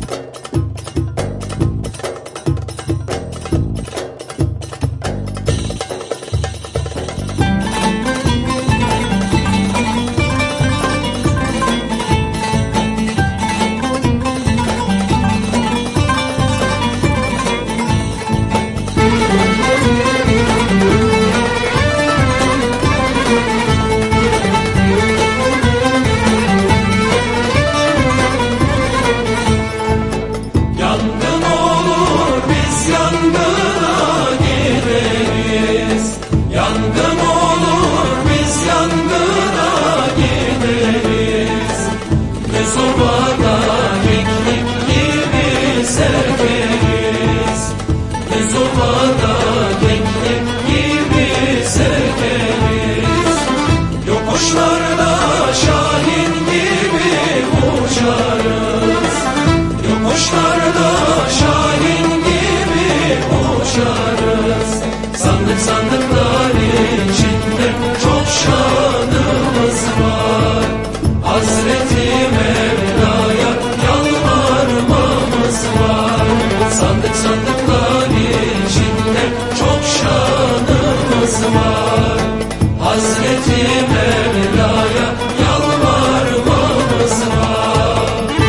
Sandıklar içinde çok şanımız var. Hazreti Mevla'ya yalvarmamız var. Sandıklar içinde çok şanımız var. Hazreti Mevla'ya yalvarmamız var.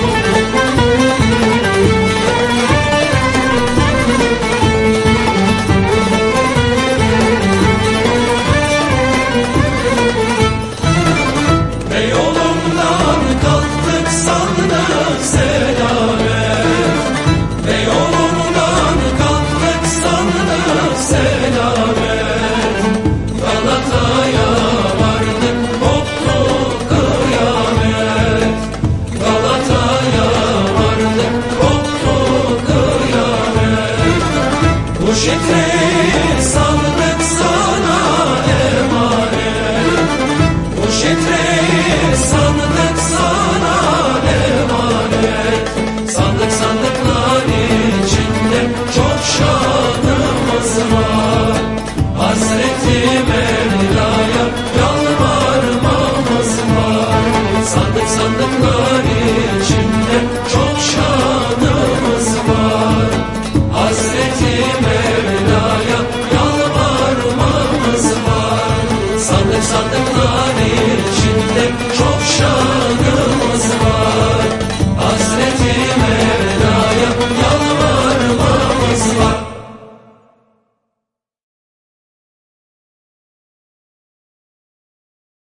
Bu şifreyi saldık sana emanet. Bu şifreyi saldık sana emanet. Sandıklar içinde çok şanımız var. Hazreti Mevla'ya yalvarmamız var. Sandıklar